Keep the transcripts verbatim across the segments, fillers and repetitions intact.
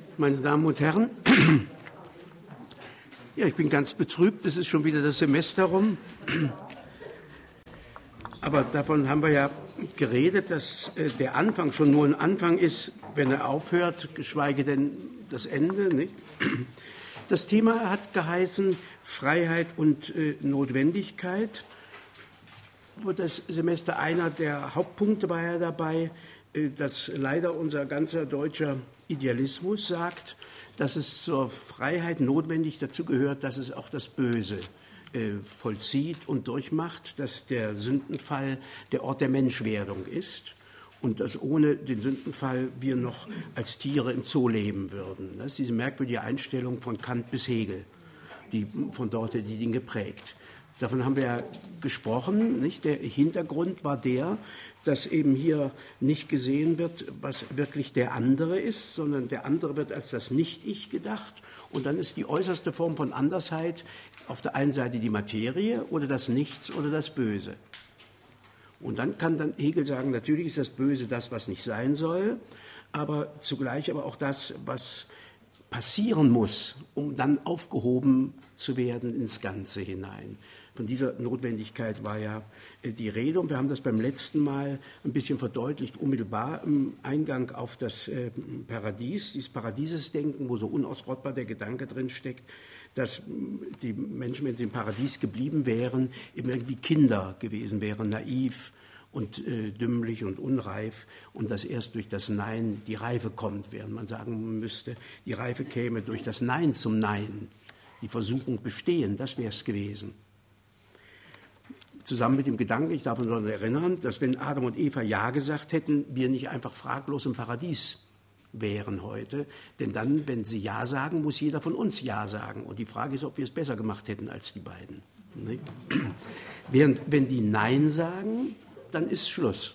Meine Damen und Herren, ja, ich bin ganz betrübt, es ist schon wieder das Semester rum. Aber davon haben wir ja geredet, dass äh, der Anfang schon nur ein Anfang ist, wenn er aufhört, geschweige denn das Ende, nicht? Das Thema hat geheißen Freiheit und äh, Notwendigkeit. Das Semester, einer der Hauptpunkte war ja dabei, äh, dass leider unser ganzer deutscher Idealismus sagt, dass es zur Freiheit notwendig dazu gehört, dass es auch das Böse äh, vollzieht und durchmacht, dass der Sündenfall der Ort der Menschwerdung ist und dass ohne den Sündenfall wir noch als Tiere im Zoo leben würden. Das ist diese merkwürdige Einstellung von Kant bis Hegel, die von dort die Dinge prägt. Davon haben wir ja gesprochen, nicht? Der Hintergrund war der, dass eben hier nicht gesehen wird, was wirklich der andere ist, sondern der andere wird als das Nicht-Ich gedacht. Und dann ist die äußerste Form von Andersheit auf der einen Seite die Materie oder das Nichts oder das Böse. Und dann kann dann Hegel sagen, natürlich ist das Böse das, was nicht sein soll, aber zugleich aber auch das, was passieren muss, um dann aufgehoben zu werden ins Ganze hinein. Von dieser Notwendigkeit war ja die Rede und wir haben das beim letzten Mal ein bisschen verdeutlicht, unmittelbar im Eingang auf das Paradies, dieses Paradiesesdenken, wo so unausrottbar der Gedanke drin steckt, dass die Menschen, wenn sie im Paradies geblieben wären, eben irgendwie Kinder gewesen wären, naiv und äh, dümmlich und unreif und dass erst durch das Nein die Reife kommt, während man sagen müsste, die Reife käme durch das Nein zum Nein, die Versuchung bestehen, das wäre es gewesen. Zusammen mit dem Gedanken, ich darf uns daran erinnern, dass wenn Adam und Eva Ja gesagt hätten, wir nicht einfach fraglos im Paradies wären heute. Denn dann, wenn sie Ja sagen, muss jeder von uns Ja sagen. Und die Frage ist, ob wir es besser gemacht hätten als die beiden. Nicht? Während, wenn die Nein sagen, dann ist Schluss.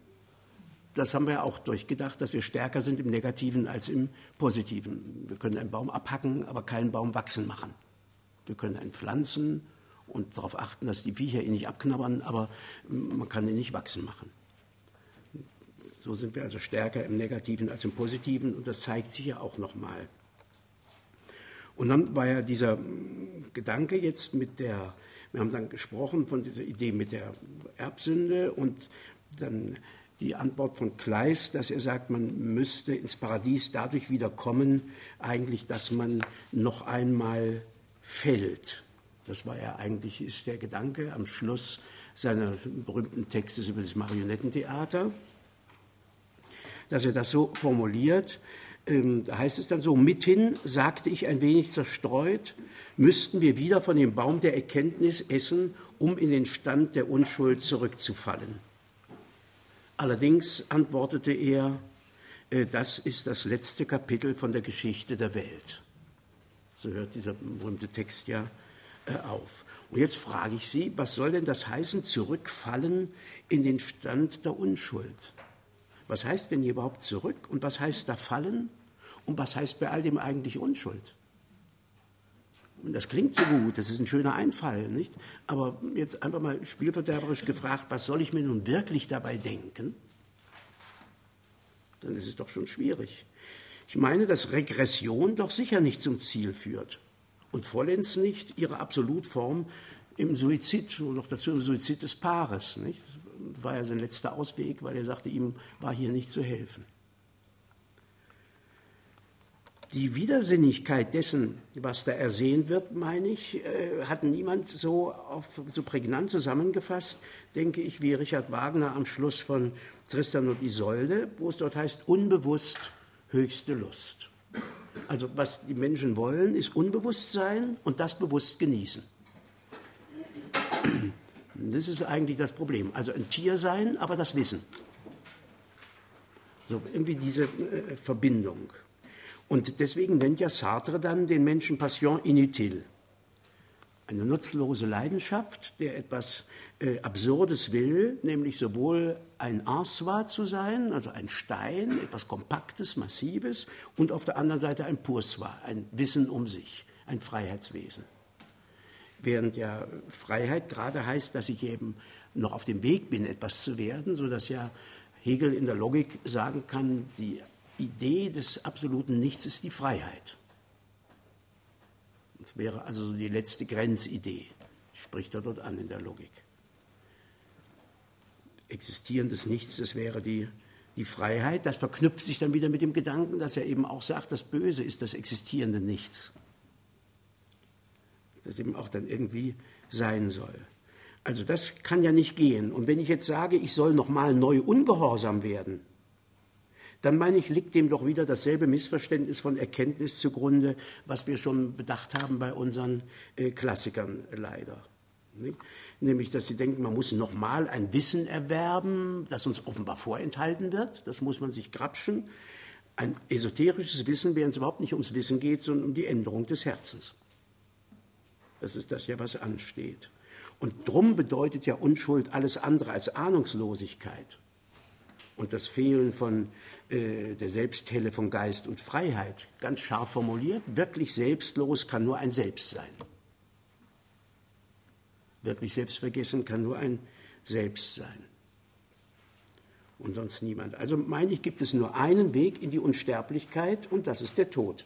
Das haben wir ja auch durchgedacht, dass wir stärker sind im Negativen als im Positiven. Wir können einen Baum abhacken, aber keinen Baum wachsen machen. Wir können einen pflanzen und darauf achten, dass die Viecher ihn nicht abknabbern, aber man kann ihn nicht wachsen machen. So sind wir also stärker im Negativen als im Positiven und das zeigt sich ja auch nochmal. Und dann war ja dieser Gedanke jetzt mit der, wir haben dann gesprochen von dieser Idee mit der Erbsünde und dann die Antwort von Kleist, dass er sagt, man müsste ins Paradies dadurch wieder kommen, eigentlich, dass man noch einmal fällt. Das war ja eigentlich, ist der Gedanke am Schluss seiner berühmten Textes über das Marionettentheater, dass er das so formuliert. Ähm, da heißt es dann so, mithin, sagte ich ein wenig zerstreut, müssten wir wieder von dem Baum der Erkenntnis essen, um in den Stand der Unschuld zurückzufallen. Allerdings antwortete er, äh, das ist das letzte Kapitel von der Geschichte der Welt. So hört dieser berühmte Text ja auf. Und jetzt frage ich Sie, was soll denn das heißen, zurückfallen in den Stand der Unschuld? Was heißt denn hier überhaupt zurück und was heißt da fallen und was heißt bei all dem eigentlich Unschuld? Und das klingt so gut, das ist ein schöner Einfall, nicht? Aber jetzt einfach mal spielverderberisch gefragt, was soll ich mir nun wirklich dabei denken? Dann ist es doch schon schwierig. Ich meine, dass Regression doch sicher nicht zum Ziel führt. Und vollends nicht ihre Absolutform im Suizid, und noch dazu im Suizid des Paares. Nicht? Das war ja sein letzter Ausweg, weil er sagte, ihm war hier nicht zu helfen. Die Widersinnigkeit dessen, was da ersehen wird, meine ich, äh, hat niemand so, auf, so prägnant zusammengefasst, denke ich, wie Richard Wagner am Schluss von Tristan und Isolde, wo es dort heißt, unbewusst höchste Lust. Also was die Menschen wollen, ist Unbewusstsein und das bewusst genießen. Das ist eigentlich das Problem. Also ein Tier sein, aber das Wissen. So irgendwie diese äh, Verbindung. Und deswegen nennt ja Sartre dann den Menschen Passion inutile. Eine nutzlose Leidenschaft, der etwas äh, Absurdes will, nämlich sowohl ein en soi zu sein, also ein Stein, etwas Kompaktes, Massives, und auf der anderen Seite ein pour soi, ein Wissen um sich, ein Freiheitswesen. Während ja Freiheit gerade heißt, dass ich eben noch auf dem Weg bin, etwas zu werden, sodass ja Hegel in der Logik sagen kann, die Idee des absoluten Nichts ist die Freiheit. Das wäre also so die letzte Grenzidee, spricht er dort an in der Logik. Existierendes Nichts, das wäre die, die Freiheit. Das verknüpft sich dann wieder mit dem Gedanken, dass er eben auch sagt, das Böse ist das existierende Nichts. Das eben auch dann irgendwie sein soll. Also das kann ja nicht gehen. Und wenn ich jetzt sage, ich soll nochmal neu ungehorsam werden, dann meine ich, liegt dem doch wieder dasselbe Missverständnis von Erkenntnis zugrunde, was wir schon bedacht haben bei unseren äh, Klassikern leider. Nicht? Nämlich, dass sie denken, man muss nochmal ein Wissen erwerben, das uns offenbar vorenthalten wird. Das muss man sich grapschen. Ein esoterisches Wissen, während es überhaupt nicht ums Wissen geht, sondern um die Änderung des Herzens. Das ist das ja, was ansteht. Und drum bedeutet ja Unschuld alles andere als Ahnungslosigkeit. Und das Fehlen von äh, der Selbsthelle von Geist und Freiheit, ganz scharf formuliert, wirklich selbstlos kann nur ein Selbst sein. Wirklich selbstvergessen kann nur ein Selbst sein. Und sonst niemand. Also meine ich, gibt es nur einen Weg in die Unsterblichkeit und das ist der Tod.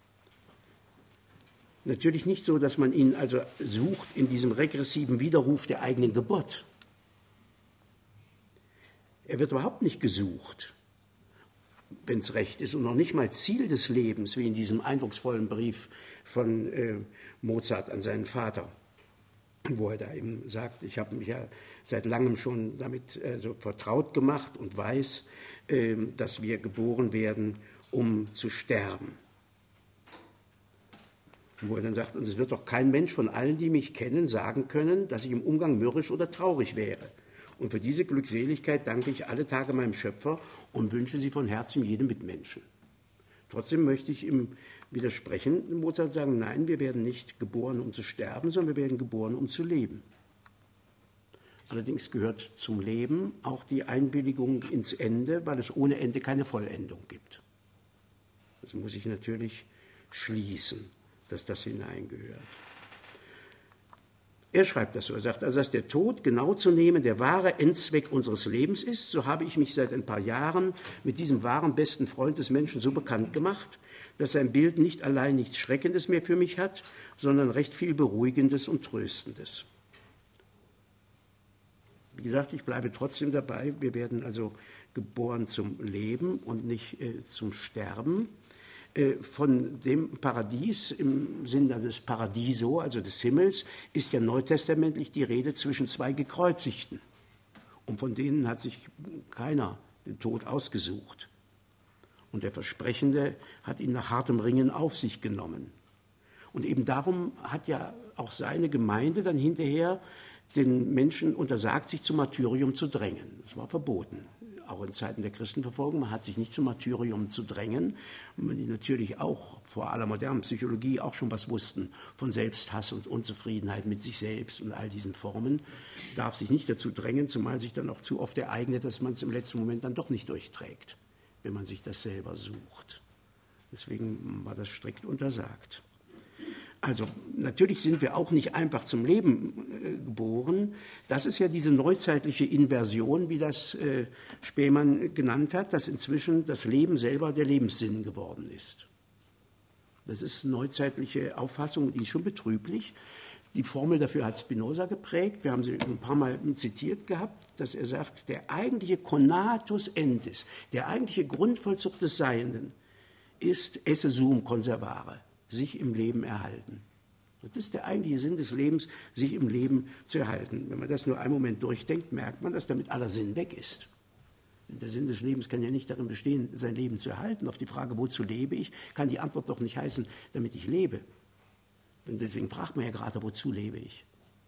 Natürlich nicht so, dass man ihn also sucht in diesem regressiven Widerruf der eigenen Geburt. Er wird überhaupt nicht gesucht, wenn es recht ist, und noch nicht mal Ziel des Lebens, wie in diesem eindrucksvollen Brief von äh, Mozart an seinen Vater, wo er da eben sagt, ich habe mich ja seit langem schon damit äh, so vertraut gemacht und weiß, äh, dass wir geboren werden, um zu sterben. Wo er dann sagt, und es wird doch kein Mensch von allen, die mich kennen, sagen können, dass ich im Umgang mürrisch oder traurig wäre. Und für diese Glückseligkeit danke ich alle Tage meinem Schöpfer und wünsche sie von Herzen jedem Mitmenschen. Trotzdem möchte ich ihm widersprechen, Mozart sagen, nein, wir werden nicht geboren, um zu sterben, sondern wir werden geboren, um zu leben. Allerdings gehört zum Leben auch die Einwilligung ins Ende, weil es ohne Ende keine Vollendung gibt. Das muss ich natürlich schließen, dass das hineingehört. Er schreibt das so, er sagt, also dass der Tod genau zu nehmen der wahre Endzweck unseres Lebens ist, so habe ich mich seit ein paar Jahren mit diesem wahren besten Freund des Menschen so bekannt gemacht, dass sein Bild nicht allein nichts Schreckendes mehr für mich hat, sondern recht viel Beruhigendes und Tröstendes. Wie gesagt, ich bleibe trotzdem dabei, wir werden also geboren zum Leben und nicht äh, zum Sterben. Von dem Paradies im Sinne des Paradieso, also des Himmels, ist ja neutestamentlich die Rede zwischen zwei Gekreuzigten. Und von denen hat sich keiner den Tod ausgesucht. Und der Versprechende hat ihn nach hartem Ringen auf sich genommen. Und eben darum hat ja auch seine Gemeinde dann hinterher den Menschen untersagt, sich zum Martyrium zu drängen. Das war verboten. Auch in Zeiten der Christenverfolgung, man hat sich nicht zum Martyrium zu drängen, weil die natürlich auch vor aller modernen Psychologie auch schon was wussten von Selbsthass und Unzufriedenheit mit sich selbst und all diesen Formen, darf sich nicht dazu drängen, zumal sich dann auch zu oft ereignet, dass man es im letzten Moment dann doch nicht durchträgt, wenn man sich das selber sucht. Deswegen war das strikt untersagt. Also natürlich sind wir auch nicht einfach zum Leben äh, geboren. Das ist ja diese neuzeitliche Inversion, wie das äh, Spemann genannt hat, dass inzwischen das Leben selber der Lebenssinn geworden ist. Das ist eine neuzeitliche Auffassung, die ist schon betrüblich. Die Formel dafür hat Spinoza geprägt. Wir haben sie ein paar Mal zitiert gehabt, dass er sagt, der eigentliche Conatus Endis, der eigentliche Grundvollzug des Seienden ist esse sum conservare, sich im Leben erhalten. Das ist der eigentliche Sinn des Lebens, sich im Leben zu erhalten. Wenn man das nur einen Moment durchdenkt, merkt man, dass damit aller Sinn weg ist. Der Sinn des Lebens kann ja nicht darin bestehen, sein Leben zu erhalten. Auf die Frage, wozu lebe ich, kann die Antwort doch nicht heißen, damit ich lebe. Und deswegen fragt man ja gerade, wozu lebe ich?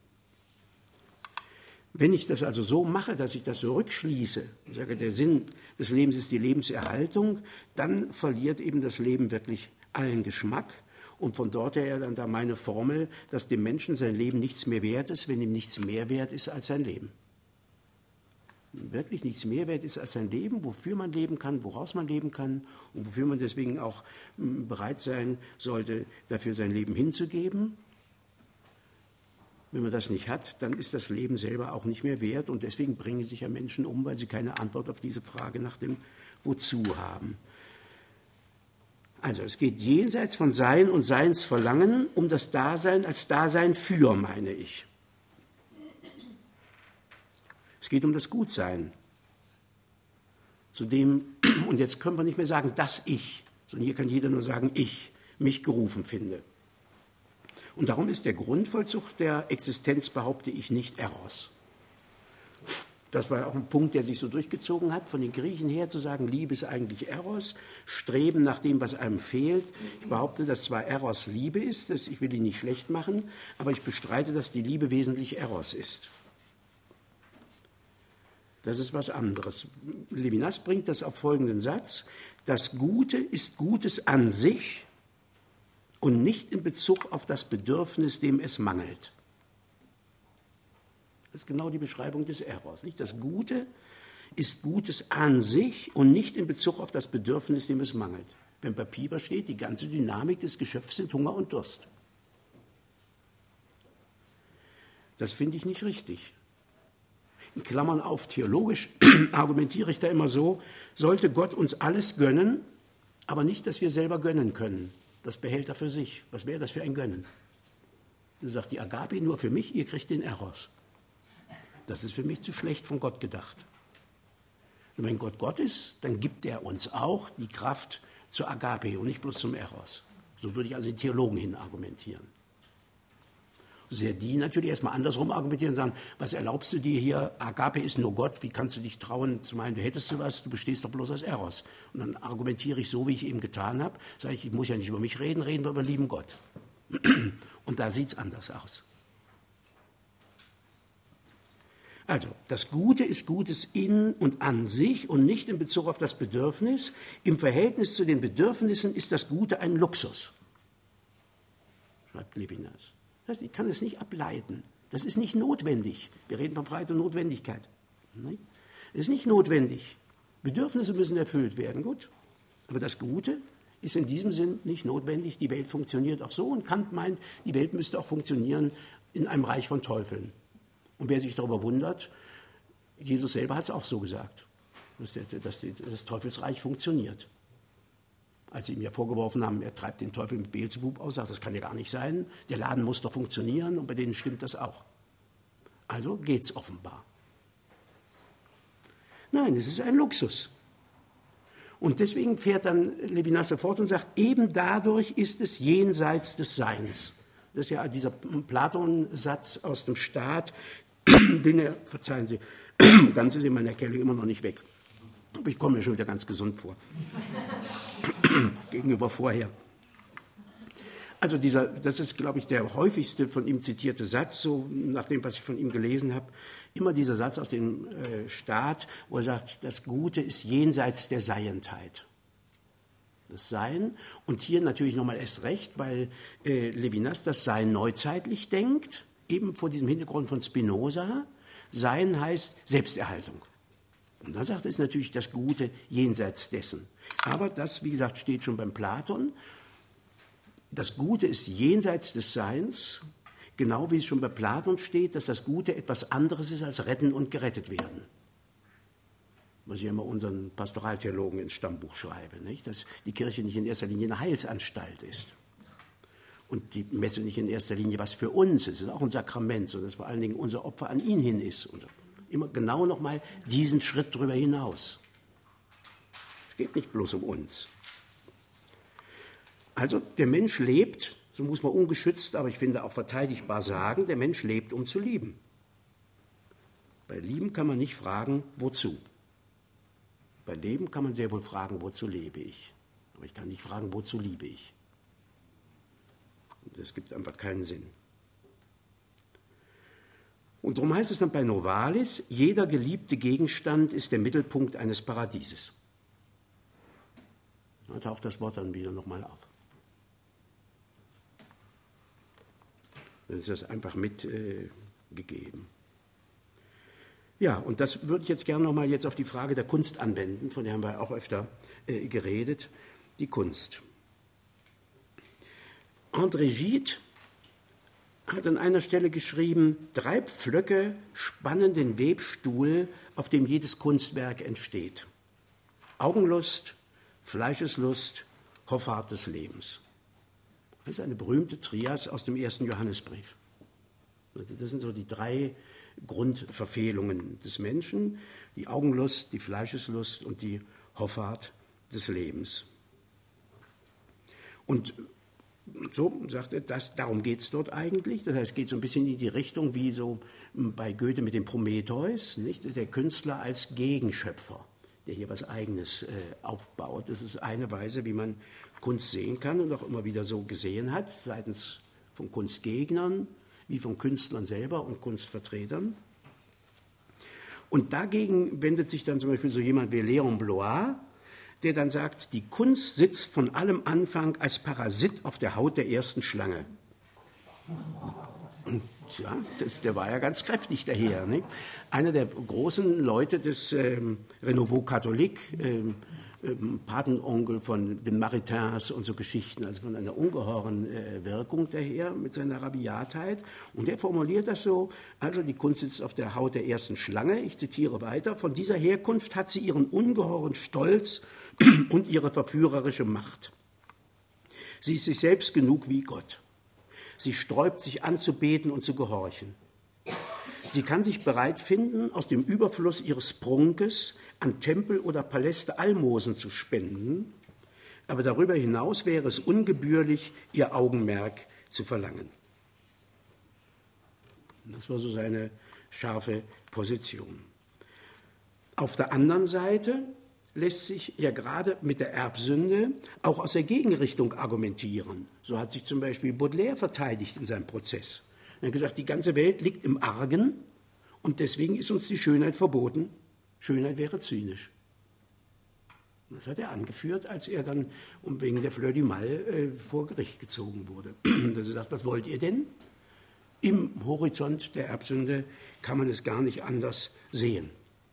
Wenn ich das also so mache, dass ich das so rückschließe, ich sage, der Sinn des Lebens ist die Lebenserhaltung, dann verliert eben das Leben wirklich allen Geschmack. Und von dort her dann da meine Formel, dass dem Menschen sein Leben nichts mehr wert ist, wenn ihm nichts mehr wert ist als sein Leben. Wirklich nichts mehr wert ist als sein Leben, wofür man leben kann, woraus man leben kann und wofür man deswegen auch bereit sein sollte, dafür sein Leben hinzugeben. Wenn man das nicht hat, dann ist das Leben selber auch nicht mehr wert und deswegen bringen sich ja Menschen um, weil sie keine Antwort auf diese Frage nach dem Wozu haben. Also es geht jenseits von Sein und Seinsverlangen um das Dasein als Dasein für, meine ich. Es geht um das Gutsein, zu dem, und jetzt können wir nicht mehr sagen, das Ich, sondern hier kann jeder nur sagen, ich, mich gerufen finde. Und darum ist der Grundvollzug der Existenz, behaupte ich, nicht Eros. Das war auch ein Punkt, der sich so durchgezogen hat, von den Griechen her zu sagen, Liebe ist eigentlich Eros, Streben nach dem, was einem fehlt. Ich behaupte, dass zwar Eros Liebe ist, das, ich will ihn nicht schlecht machen, aber ich bestreite, dass die Liebe wesentlich Eros ist. Das ist was anderes. Levinas bringt das auf folgenden Satz: Das Gute ist Gutes an sich und nicht in Bezug auf das Bedürfnis, dem es mangelt. Das ist genau die Beschreibung des Eros. Nicht? Das Gute ist Gutes an sich und nicht in Bezug auf das Bedürfnis, dem es mangelt. Wenn bei Pieper steht, die ganze Dynamik des Geschöpfs sind Hunger und Durst. Das finde ich nicht richtig. In Klammern auf, theologisch argumentiere ich da immer so, sollte Gott uns alles gönnen, aber nicht, dass wir selber gönnen können. Das behält er für sich. Was wäre das für ein Gönnen? Er sagt, die Agape nur für mich, ihr kriegt den Eros. Das ist für mich zu schlecht von Gott gedacht. Und wenn Gott Gott ist, dann gibt er uns auch die Kraft zur Agape und nicht bloß zum Eros. So würde ich also den Theologen hin argumentieren. Sehr die natürlich erstmal andersrum argumentieren und sagen, was erlaubst du dir hier, Agape ist nur Gott, wie kannst du dich trauen zu meinen, du hättest du was, du bestehst doch bloß aus Eros. Und dann argumentiere ich so, wie ich eben getan habe, sage ich, ich muss ja nicht über mich reden, reden wir über lieben Gott. Und da sieht es anders aus. Also, das Gute ist Gutes in und an sich und nicht in Bezug auf das Bedürfnis. Im Verhältnis zu den Bedürfnissen ist das Gute ein Luxus, schreibt Levinas. Das heißt, ich kann es nicht ableiten. Das ist nicht notwendig. Wir reden von Freiheit und Notwendigkeit. Es ist nicht notwendig. Bedürfnisse müssen erfüllt werden, gut. Aber das Gute ist in diesem Sinn nicht notwendig. Die Welt funktioniert auch so und Kant meint, die Welt müsste auch funktionieren in einem Reich von Teufeln. Und wer sich darüber wundert, Jesus selber hat es auch so gesagt, dass, der, dass die, das Teufelsreich funktioniert. Als sie ihm ja vorgeworfen haben, er treibt den Teufel mit Beelzebub aus, sagt, das kann ja gar nicht sein, der Laden muss doch funktionieren und bei denen stimmt das auch. Also geht es offenbar. Nein, es ist ein Luxus. Und deswegen fährt dann Levinas fort und sagt, eben dadurch ist es jenseits des Seins. Das ist ja dieser Platon-Satz aus dem Staat, den er, verzeihen Sie, ganz ist in meiner Erkältung immer noch nicht weg. Aber ich komme mir schon wieder ganz gesund vor. Gegenüber vorher. Also dieser, das ist, glaube ich, der häufigste von ihm zitierte Satz, so nach dem, was ich von ihm gelesen habe. Immer dieser Satz aus dem äh, Staat, wo er sagt, das Gute ist jenseits der Seiendheit. Das Sein. Und hier natürlich nochmal erst recht, weil äh, Levinas das Sein neuzeitlich denkt, eben vor diesem Hintergrund von Spinoza. Sein heißt Selbsterhaltung. Und dann sagt es natürlich das Gute jenseits dessen. Aber das, wie gesagt, steht schon beim Platon. Das Gute ist jenseits des Seins, genau wie es schon bei Platon steht, dass das Gute etwas anderes ist als retten und gerettet werden. Was ich immer unseren Pastoraltheologen ins Stammbuch schreibe, nicht? Dass die Kirche nicht in erster Linie eine Heilsanstalt ist. Und die Messe nicht in erster Linie was für uns ist, es ist auch ein Sakrament, sondern dass vor allen Dingen unser Opfer an ihn hin ist. Und immer genau nochmal diesen Schritt drüber hinaus. Es geht nicht bloß um uns. Also der Mensch lebt, so muss man ungeschützt, aber ich finde auch verteidigbar sagen, der Mensch lebt, um zu lieben. Bei Lieben kann man nicht fragen, wozu. Bei Leben kann man sehr wohl fragen, wozu lebe ich. Aber ich kann nicht fragen, wozu liebe ich. Das gibt einfach keinen Sinn. Und darum heißt es dann bei Novalis, jeder geliebte Gegenstand ist der Mittelpunkt eines Paradieses. Da taucht das Wort dann wieder nochmal auf. Dann ist das einfach mitgegeben. Äh, ja, und das würde ich jetzt gerne nochmal jetzt auf die Frage der Kunst anwenden, von der haben wir auch öfter äh, geredet, die Kunst. André Gide hat an einer Stelle geschrieben, drei Pflöcke spannen den Webstuhl, auf dem jedes Kunstwerk entsteht. Augenlust, Fleischeslust Hoffart des Lebens. Das ist eine berühmte Trias aus dem ersten Johannesbrief. Das sind so die drei Grundverfehlungen des Menschen: die Augenlust, die Fleischeslust und die Hoffart des Lebens. Und so sagt er, das, darum geht es dort eigentlich. Das heißt, es geht so ein bisschen in die Richtung wie so bei Goethe mit dem Prometheus, nicht? Der Künstler als Gegenschöpfer, der hier was Eigenes äh, aufbaut. Das ist eine Weise, wie man Kunst sehen kann und auch immer wieder so gesehen hat, seitens von Kunstgegnern wie von Künstlern selber und Kunstvertretern. Und dagegen wendet sich dann zum Beispiel so jemand wie Léon Bloy, der dann sagt, die Kunst sitzt von allem Anfang als Parasit auf der Haut der ersten Schlange. Und ja, das, der war ja ganz kräftig daher. Ne? Einer der großen Leute des ähm, Renouveau Catholique, ähm, ähm, Patenonkel von den Maritins und so Geschichten, also von einer ungeheuren äh, Wirkung daher mit seiner Rabiatheit. Und der formuliert das so, also die Kunst sitzt auf der Haut der ersten Schlange, ich zitiere weiter, von dieser Herkunft hat sie ihren ungeheuren Stolz und ihre verführerische Macht. Sie ist sich selbst genug wie Gott. Sie sträubt sich anzubeten und zu gehorchen. Sie kann sich bereit finden, aus dem Überfluss ihres Prunkes an Tempel oder Paläste Almosen zu spenden, aber darüber hinaus wäre es ungebührlich, ihr Augenmerk zu verlangen. Das war so seine scharfe Position. Auf der anderen Seite lässt sich ja gerade mit der Erbsünde auch aus der Gegenrichtung argumentieren. So hat sich zum Beispiel Baudelaire verteidigt in seinem Prozess. Er hat gesagt, die ganze Welt liegt im Argen und deswegen ist uns die Schönheit verboten. Schönheit wäre zynisch. Das hat er angeführt, als er dann wegen der Fleur du Mal äh, vor Gericht gezogen wurde. Dass er sagt, was wollt ihr denn? Im Horizont der Erbsünde kann man es gar nicht anders sehen.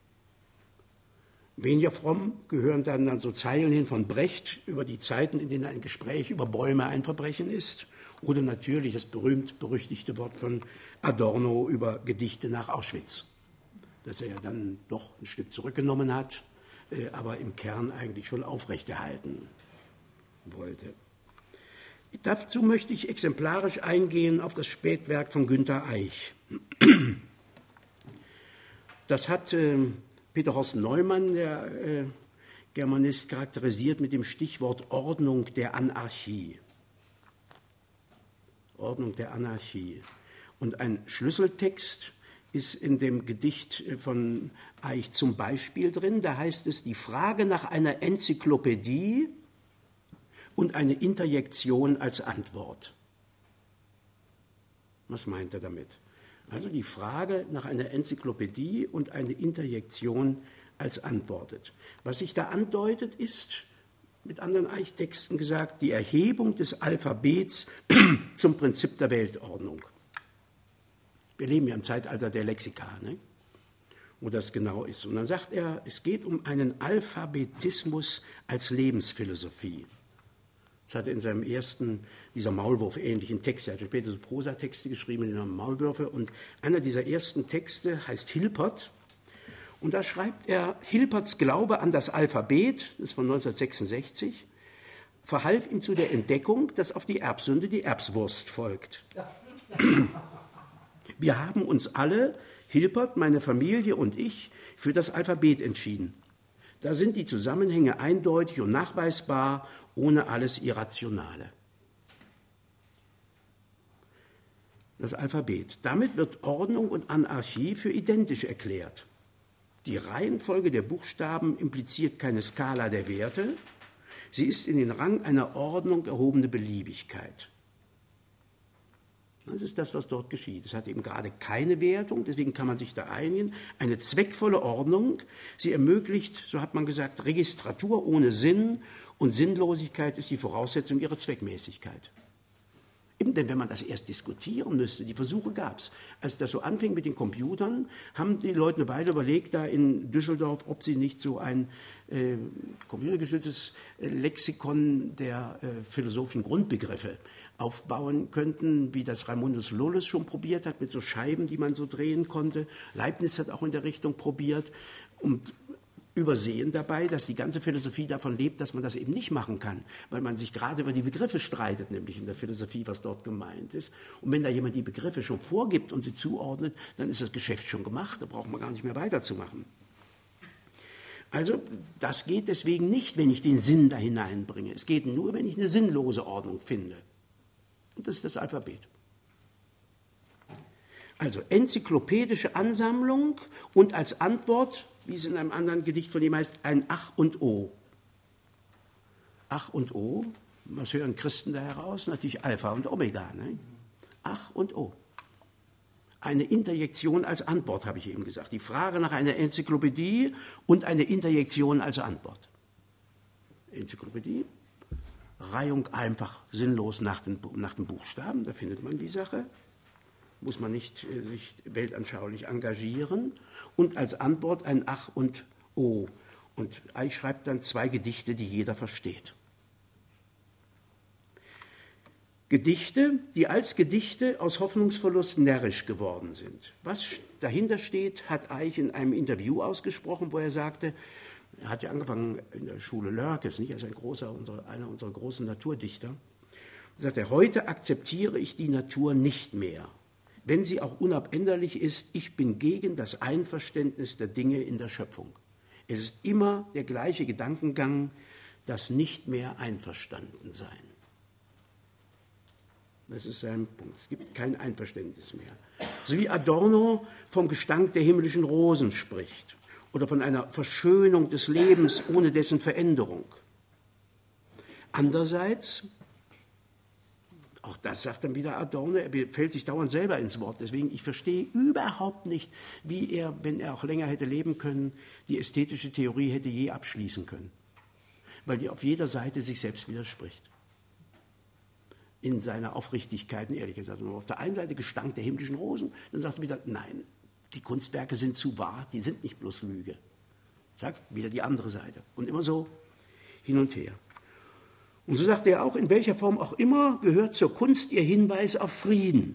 Weniger fromm gehören dann, dann so Zeilen hin von Brecht über die Zeiten, in denen ein Gespräch über Bäume ein Verbrechen ist. Oder natürlich das berühmt-berüchtigte Wort von Adorno über Gedichte nach Auschwitz, das er ja dann doch ein Stück zurückgenommen hat, äh, aber im Kern eigentlich schon aufrechterhalten wollte. Dazu möchte ich exemplarisch eingehen auf das Spätwerk von Günter Eich. Das hat äh, Peter Horst Neumann, der äh, Germanist, charakterisiert mit dem Stichwort Ordnung der Anarchie. Ordnung der Anarchie. Und ein Schlüsseltext ist in dem Gedicht von Eich zum Beispiel drin. Da heißt es, die Frage nach einer Enzyklopädie und eine Interjektion als Antwort. Was meint er damit? Also die Frage nach einer Enzyklopädie und eine Interjektion als Antwort. Was sich da andeutet, ist, mit anderen Eichtexten gesagt, die Erhebung des Alphabets zum Prinzip der Weltordnung. Wir leben ja im Zeitalter der Lexika, ne? Wo das genau ist. Und dann sagt er, es geht um einen Alphabetismus als Lebensphilosophie. Das hat er in seinem ersten, dieser Maulwurf-ähnlichen Texte, er hat später so Prosatexte geschrieben, in einem Maulwürfe, und einer dieser ersten Texte heißt Hilpert, und da schreibt er, Hilperts Glaube an das Alphabet, das ist von neunzehnhundertsechsundsechzig, verhalf ihm zu der Entdeckung, dass auf die Erbsünde die Erbswurst folgt. Wir haben uns alle, Hilpert, meine Familie und ich, für das Alphabet entschieden. Da sind die Zusammenhänge eindeutig und nachweisbar, ohne alles Irrationale. Das Alphabet. Damit wird Ordnung und Anarchie für identisch erklärt. Die Reihenfolge der Buchstaben impliziert keine Skala der Werte. Sie ist in den Rang einer Ordnung erhobene Beliebigkeit. Das ist das, was dort geschieht. Es hat eben gerade keine Wertung, deswegen kann man sich da einigen. Eine zweckvolle Ordnung. Sie ermöglicht, so hat man gesagt, Registratur ohne Sinn, und Sinnlosigkeit ist die Voraussetzung ihrer Zweckmäßigkeit. Eben, denn wenn man das erst diskutieren müsste, die Versuche gab es. Als das so anfing mit den Computern, haben die Leute eine Weile überlegt, da in Düsseldorf, ob sie nicht so ein äh, computergestütztes äh, Lexikon der äh, philosophischen Grundbegriffe aufbauen könnten, wie das Raimundus Lullus schon probiert hat, mit so Scheiben, die man so drehen konnte. Leibniz hat auch in der Richtung probiert. Und übersehen dabei, dass die ganze Philosophie davon lebt, dass man das eben nicht machen kann, weil man sich gerade über die Begriffe streitet, nämlich in der Philosophie, was dort gemeint ist. Und wenn da jemand die Begriffe schon vorgibt und sie zuordnet, dann ist das Geschäft schon gemacht, da braucht man gar nicht mehr weiterzumachen. Also das geht deswegen nicht, wenn ich den Sinn da hineinbringe. Es geht nur, wenn ich eine sinnlose Ordnung finde. Und das ist das Alphabet. Also enzyklopädische Ansammlung und als Antwort, wie es in einem anderen Gedicht von ihm heißt, ein Ach und O. Ach und O, was hören Christen da heraus? Natürlich Alpha und Omega. Ne? Ach und O. Eine Interjektion als Antwort, habe ich eben gesagt. Die Frage nach einer Enzyklopädie und eine Interjektion als Antwort. Enzyklopädie, Reihung einfach sinnlos nach den, nach den Buchstaben, da findet man die Sache. Muss man nicht äh, sich weltanschaulich engagieren. Und als Antwort ein Ach und O. Und Eich schreibt dann zwei Gedichte, die jeder versteht. Gedichte, die als Gedichte aus Hoffnungsverlust närrisch geworden sind. Was dahinter steht, hat Eich in einem Interview ausgesprochen, wo er sagte, er hat ja angefangen in der Schule Lörkes, nicht? Er ist ein großer, einer unserer großen Naturdichter. Da sagt er, heute akzeptiere ich die Natur nicht mehr, wenn sie auch unabänderlich ist. Ich bin gegen das Einverständnis der Dinge in der Schöpfung. Es ist immer der gleiche Gedankengang, das nicht mehr einverstanden sein. Das ist sein Punkt. Es gibt kein Einverständnis mehr. So wie Adorno vom Gestank der himmlischen Rosen spricht oder von einer Verschönung des Lebens ohne dessen Veränderung. Andererseits, auch das sagt dann wieder Adorno, er fällt sich dauernd selber ins Wort. Deswegen, ich verstehe überhaupt nicht, wie er, wenn er auch länger hätte leben können, die ästhetische Theorie hätte je abschließen können. Weil die auf jeder Seite sich selbst widerspricht. In seiner Aufrichtigkeit, ehrlich gesagt. Und auf der einen Seite Gestank der himmlischen Rosen, dann sagt er wieder, nein, die Kunstwerke sind zu wahr, die sind nicht bloß Lüge. Sag, wieder die andere Seite. Und immer so hin und her. Und so sagt er auch, in welcher Form auch immer gehört zur Kunst ihr Hinweis auf Frieden.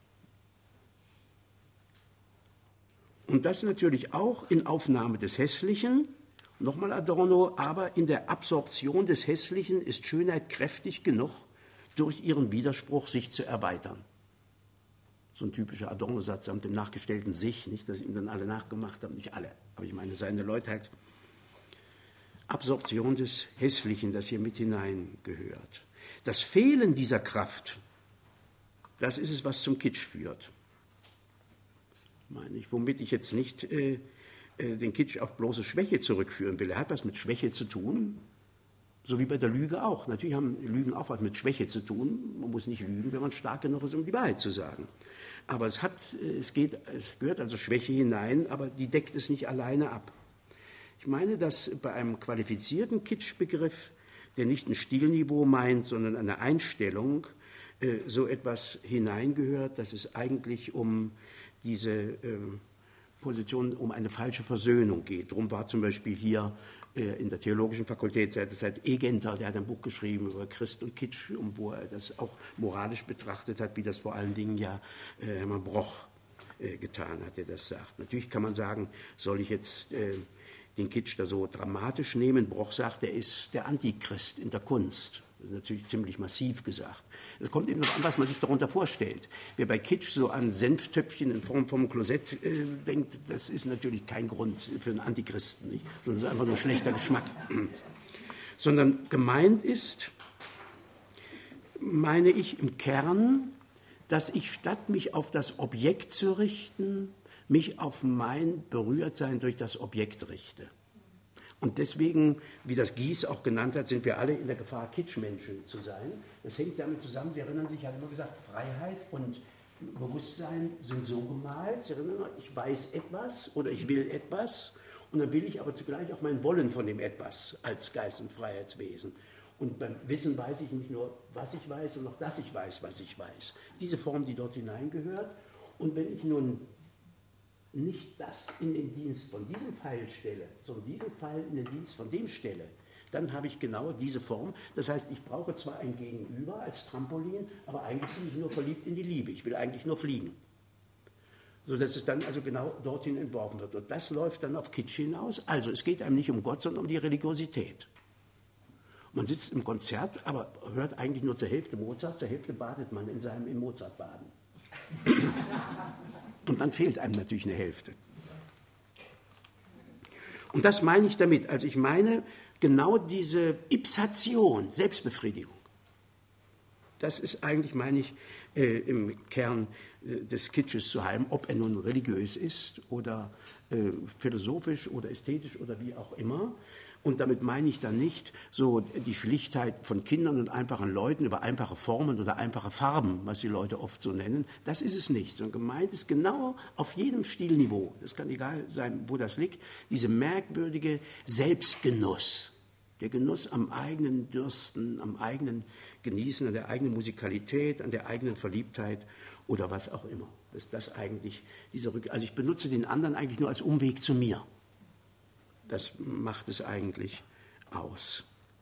Und das natürlich auch in Aufnahme des Hässlichen, nochmal Adorno, aber in der Absorption des Hässlichen ist Schönheit kräftig genug, durch ihren Widerspruch sich zu erweitern. So ein typischer Adorno-Satz samt dem nachgestellten Sich, nicht, dass ihm dann alle nachgemacht haben, nicht alle, aber ich meine seine Leute halt. Absorption des Hässlichen, das hier mit hineingehört. Das Fehlen dieser Kraft, das ist es, was zum Kitsch führt. Meine ich, womit ich jetzt nicht äh, äh, den Kitsch auf bloße Schwäche zurückführen will. Er hat was mit Schwäche zu tun. So wie bei der Lüge auch. Natürlich haben Lügen auch was mit Schwäche zu tun. Man muss nicht lügen, wenn man stark genug ist, um die Wahrheit zu sagen. Aber es, hat, es, geht, es gehört also Schwäche hinein, aber die deckt es nicht alleine ab. Ich meine, dass bei einem qualifizierten Kitschbegriff, der nicht ein Stilniveau meint, sondern eine Einstellung, äh, so etwas hineingehört, dass es eigentlich um diese äh, Position, um eine falsche Versöhnung geht. Darum war zum Beispiel hier in der Theologischen Fakultät seit, seit Egenter, der hat ein Buch geschrieben über Christ und Kitsch, wo er das auch moralisch betrachtet hat, wie das vor allen Dingen ja äh, Hermann Broch äh, getan hat, der das sagt. Natürlich kann man sagen, soll ich jetzt äh, den Kitsch da so dramatisch nehmen? Broch sagt, er ist der Antichrist in der Kunst. Das ist natürlich ziemlich massiv gesagt. Es kommt eben noch an, was man sich darunter vorstellt. Wer bei Kitsch so an Senftöpfchen in Form vom Klosett äh, denkt, das ist natürlich kein Grund für einen Antichristen, nicht? Sondern es ist einfach nur schlechter Geschmack. Sondern gemeint ist, meine ich im Kern, dass ich statt mich auf das Objekt zu richten, mich auf mein Berührtsein durch das Objekt richte. Und deswegen, wie das Gies auch genannt hat, sind wir alle in der Gefahr, Kitschmenschen zu sein. Das hängt damit zusammen, Sie erinnern sich, ich habe immer gesagt, Freiheit und Bewusstsein sind so gemalt. Sie erinnern sich, ich weiß etwas oder ich will etwas und dann will ich aber zugleich auch mein Wollen von dem Etwas als Geist- und Freiheitswesen. Und beim Wissen weiß ich nicht nur, was ich weiß, sondern auch, dass ich weiß, was ich weiß. Diese Form, die dort hineingehört. Und wenn ich nun nicht das in den Dienst von diesem Pfeil stelle, sondern diesen Pfeil in den Dienst von dem stelle, dann habe ich genau diese Form. Das heißt, ich brauche zwar ein Gegenüber als Trampolin, aber eigentlich bin ich nur verliebt in die Liebe. Ich will eigentlich nur fliegen. sodass es dann also genau dorthin entworfen wird. Und das läuft dann auf Kitsch hinaus. Also es geht einem nicht um Gott, sondern um die Religiosität. Man sitzt im Konzert, aber hört eigentlich nur zur Hälfte Mozart, zur Hälfte badet man in seinem im Mozart-Baden. Und dann fehlt einem natürlich eine Hälfte. Und das meine ich damit. Also ich meine genau diese Ipsation, Selbstbefriedigung. Das ist eigentlich, meine ich, äh, im Kern äh, des Kitsches zu haben, ob er nun religiös ist oder äh, philosophisch oder ästhetisch oder wie auch immer. Und damit meine ich dann nicht so die Schlichtheit von Kindern und einfachen Leuten über einfache Formen oder einfache Farben, was die Leute oft so nennen. Das ist es nicht, sondern gemeint ist genau auf jedem Stilniveau, das kann egal sein, wo das liegt, diese merkwürdige Selbstgenuss. Der Genuss am eigenen Dürsten, am eigenen Genießen, an der eigenen Musikalität, an der eigenen Verliebtheit oder was auch immer. Das ist das eigentlich, diese Rück also ich benutze den anderen eigentlich nur als Umweg zu mir. Das macht es eigentlich aus.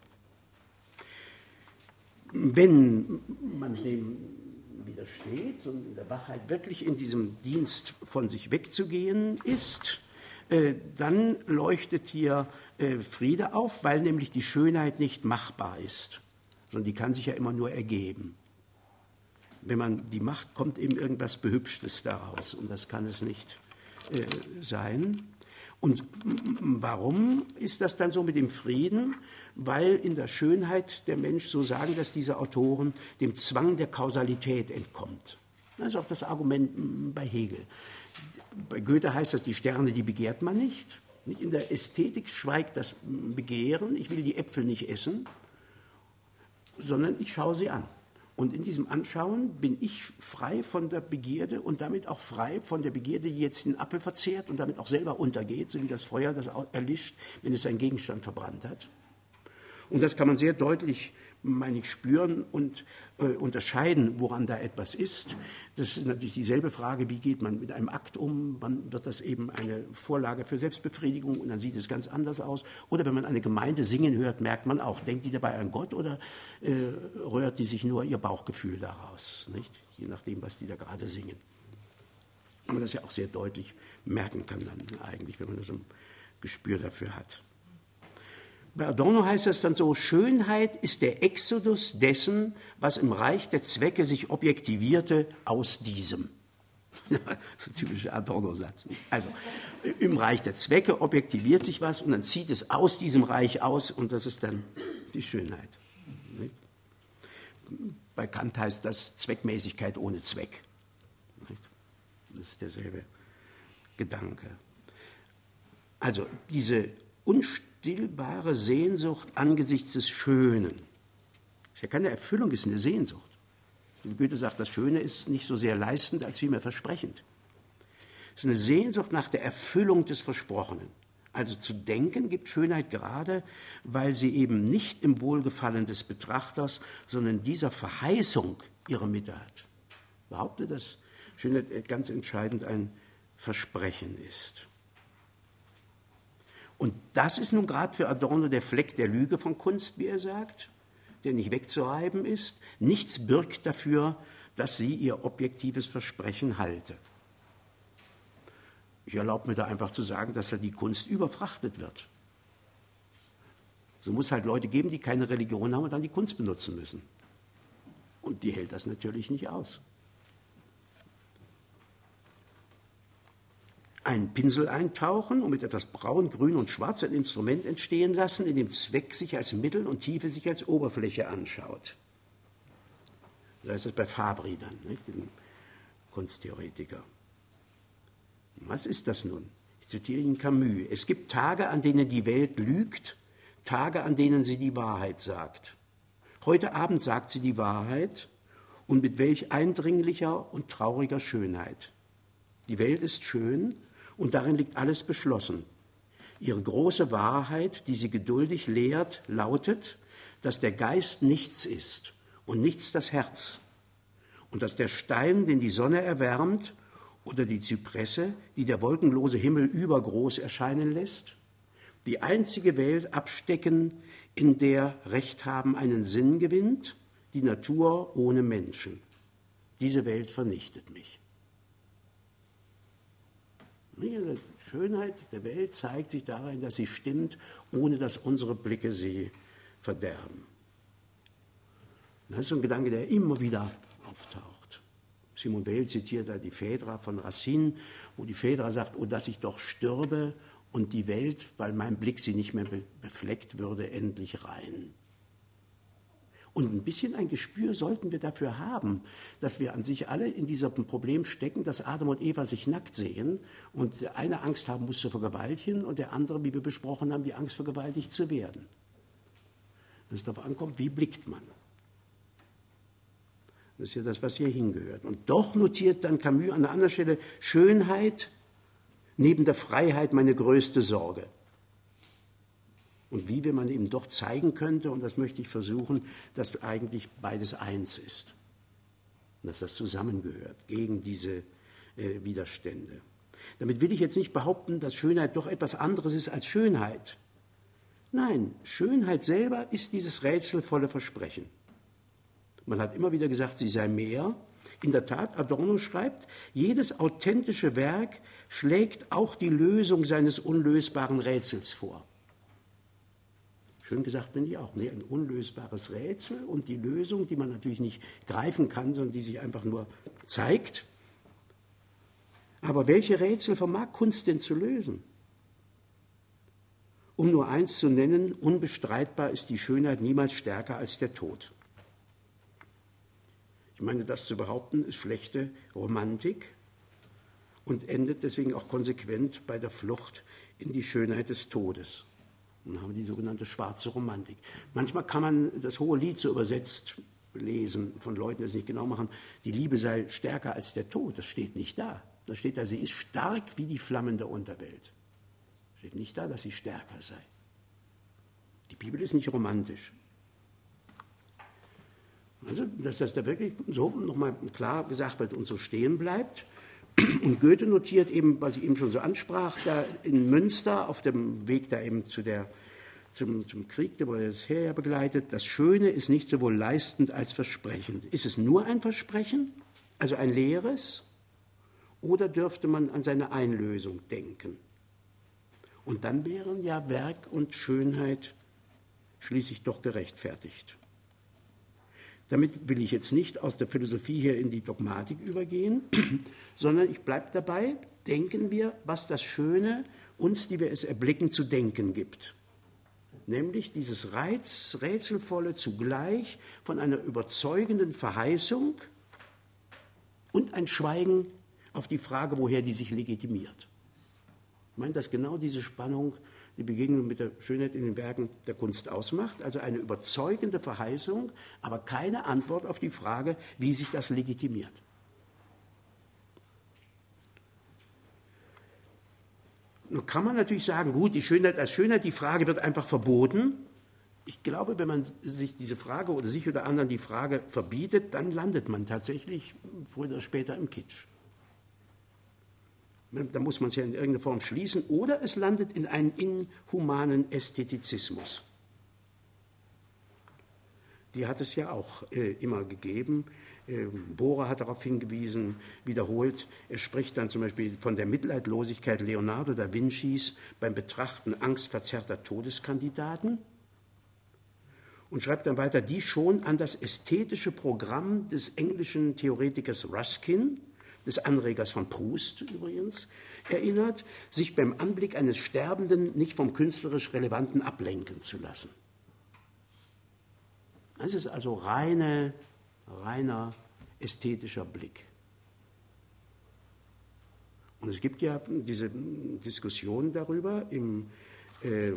Wenn man dem widersteht und in der Wachheit wirklich in diesem Dienst von sich wegzugehen ist, äh, dann leuchtet hier äh, Friede auf, weil nämlich die Schönheit nicht machbar ist, sondern die kann sich ja immer nur ergeben. Wenn man die macht, kommt eben irgendwas Behübschtes daraus und das kann es nicht äh, sein. Und warum ist das dann so mit dem Frieden? Weil in der Schönheit der Mensch, so sagen das diese Autoren, dem Zwang der Kausalität entkommt. Das ist auch das Argument bei Hegel. Bei Goethe heißt das, die Sterne, die begehrt man nicht. In der Ästhetik schweigt das Begehren, ich will die Äpfel nicht essen, sondern ich schaue sie an. Und in diesem Anschauen bin ich frei von der Begierde und damit auch frei von der Begierde, die jetzt den Apfel verzehrt und damit auch selber untergeht, so wie das Feuer, das erlischt, wenn es seinen Gegenstand verbrannt hat. Und das kann man sehr deutlich, meine ich, spüren und äh, unterscheiden, woran da etwas ist. Das ist natürlich dieselbe Frage, wie geht man mit einem Akt um, wann wird das eben eine Vorlage für Selbstbefriedigung und dann sieht es ganz anders aus. Oder wenn man eine Gemeinde singen hört, merkt man auch, denkt die dabei an Gott oder äh, rührt die sich nur ihr Bauchgefühl daraus, nicht? Je nachdem, was die da gerade singen. Und man das ja auch sehr deutlich merken kann dann eigentlich, wenn man das ein Gespür dafür hat. Bei Adorno heißt das dann so, Schönheit ist der Exodus dessen, was im Reich der Zwecke sich objektivierte aus diesem. So ein typischer Adorno-Satz. Also im Reich der Zwecke objektiviert sich was und dann zieht es aus diesem Reich aus und das ist dann die Schönheit. Bei Kant heißt das Zweckmäßigkeit ohne Zweck. Das ist derselbe Gedanke. Also diese unstillbare Sehnsucht angesichts des Schönen. Das ist ja keine Erfüllung, es ist eine Sehnsucht. Goethe sagt, das Schöne ist nicht so sehr leistend, als vielmehr versprechend. Es ist eine Sehnsucht nach der Erfüllung des Versprochenen. Also zu denken gibt Schönheit gerade, weil sie eben nicht im Wohlgefallen des Betrachters, sondern dieser Verheißung ihre Mitte hat. Ich behaupte, dass Schönheit ganz entscheidend ein Versprechen ist. Und das ist nun gerade für Adorno der Fleck der Lüge von Kunst, wie er sagt, der nicht wegzureiben ist. Nichts bürgt dafür, dass sie ihr objektives Versprechen halte. Ich erlaube mir da einfach zu sagen, dass da die Kunst überfrachtet wird. So muss es halt Leute geben, die keine Religion haben und dann die Kunst benutzen müssen. Und die hält das natürlich nicht aus. Einen Pinsel eintauchen und mit etwas Braun, Grün und Schwarz ein Instrument entstehen lassen, in dem Zweck sich als Mittel und Tiefe sich als Oberfläche anschaut. So heißt es bei Fabri dann, nicht, dem Kunsttheoretiker. Was ist das nun? Ich zitiere ihn Camus. Es gibt Tage, an denen die Welt lügt, Tage, an denen sie die Wahrheit sagt. Heute Abend sagt sie die Wahrheit und mit welch eindringlicher und trauriger Schönheit. Die Welt ist schön, und darin liegt alles beschlossen. Ihre große Wahrheit, die sie geduldig lehrt, lautet, dass der Geist nichts ist und nichts das Herz und dass der Stein, den die Sonne erwärmt, oder die Zypresse, die der wolkenlose Himmel übergroß erscheinen lässt, die einzige Welt abstecken, in der Recht haben einen Sinn gewinnt, die Natur ohne Menschen. Diese Welt vernichtet mich. Die Schönheit der Welt zeigt sich darin, dass sie stimmt, ohne dass unsere Blicke sie verderben. Das ist so ein Gedanke, der immer wieder auftaucht. Simone Weil zitiert da die Phädra von Racine, wo die Phädra sagt, oh, dass ich doch stürbe und die Welt, weil mein Blick sie nicht mehr befleckt würde, endlich rein. Und ein bisschen ein Gespür sollten wir dafür haben, dass wir an sich alle in diesem Problem stecken, dass Adam und Eva sich nackt sehen und der eine Angst haben muss zu vergewaltigen und der andere, wie wir besprochen haben, die Angst vergewaltigt zu werden. Dass es darauf ankommt, wie blickt man. Das ist ja das, was hier hingehört. Und doch notiert dann Camus an einer anderen Stelle, Schönheit neben der Freiheit meine größte Sorge. Und wie wir man eben doch zeigen könnte, und das möchte ich versuchen, dass eigentlich beides eins ist. Dass das zusammengehört gegen diese äh, Widerstände. Damit will ich jetzt nicht behaupten, dass Schönheit doch etwas anderes ist als Schönheit. Nein, Schönheit selber ist dieses rätselvolle Versprechen. Man hat immer wieder gesagt, sie sei mehr. In der Tat, Adorno schreibt, jedes authentische Werk schlägt auch die Lösung seines unlösbaren Rätsels vor. Schön gesagt bin ich auch, ne? Ein unlösbares Rätsel und die Lösung, die man natürlich nicht greifen kann, sondern die sich einfach nur zeigt. Aber welche Rätsel vermag Kunst denn zu lösen? Um nur eins zu nennen, unbestreitbar ist die Schönheit niemals stärker als der Tod. Ich meine, das zu behaupten, ist schlechte Romantik und endet deswegen auch konsequent bei der Flucht in die Schönheit des Todes. Und dann haben wir die sogenannte schwarze Romantik. Manchmal kann man das Hohe Lied so übersetzt lesen, von Leuten, die es nicht genau machen, die Liebe sei stärker als der Tod. Das steht nicht da. Da steht da, sie ist stark wie die Flammen der Unterwelt. Steht nicht da, dass sie stärker sei. Die Bibel ist nicht romantisch. Also, dass das da wirklich so nochmal klar gesagt wird und so stehen bleibt. Und Goethe notiert eben, was ich eben schon so ansprach, da in Münster auf dem Weg da eben zu der, zum, zum Krieg, wo er das Heer ja begleitet, das Schöne ist nicht sowohl leistend als versprechend. Ist es nur ein Versprechen, also ein leeres, oder dürfte man an seine Einlösung denken? Und dann wären ja Werk und Schönheit schließlich doch gerechtfertigt. Damit will ich jetzt nicht aus der Philosophie hier in die Dogmatik übergehen, sondern ich bleibe dabei, denken wir, was das Schöne uns, die wir es erblicken, zu denken gibt. Nämlich dieses Reiz, rätselvolle zugleich von einer überzeugenden Verheißung und ein Schweigen auf die Frage, woher die sich legitimiert. Ich meine, dass genau diese Spannung die Begegnung mit der Schönheit in den Werken der Kunst ausmacht, also eine überzeugende Verheißung, aber keine Antwort auf die Frage, wie sich das legitimiert. Nun kann man natürlich sagen, gut, die Schönheit als Schönheit, die Frage wird einfach verboten. Ich glaube, wenn man sich diese Frage oder sich oder anderen die Frage verbietet, dann landet man tatsächlich früher oder später im Kitsch. Da muss man es ja in irgendeiner Form schließen, oder es landet in einen inhumanen Ästhetizismus. Die hat es ja auch äh, immer gegeben. Äh, Bohrer hat darauf hingewiesen, wiederholt. Er spricht dann zum Beispiel von der Mitleidlosigkeit Leonardo da Vincis beim Betrachten angstverzerrter Todeskandidaten und schreibt dann weiter, die schon an das ästhetische Programm des englischen Theoretikers Ruskin, des Anregers von Proust übrigens, erinnert, sich beim Anblick eines Sterbenden nicht vom künstlerisch Relevanten ablenken zu lassen. Das ist also reine, reiner ästhetischer Blick. Und es gibt ja diese Diskussion darüber im äh,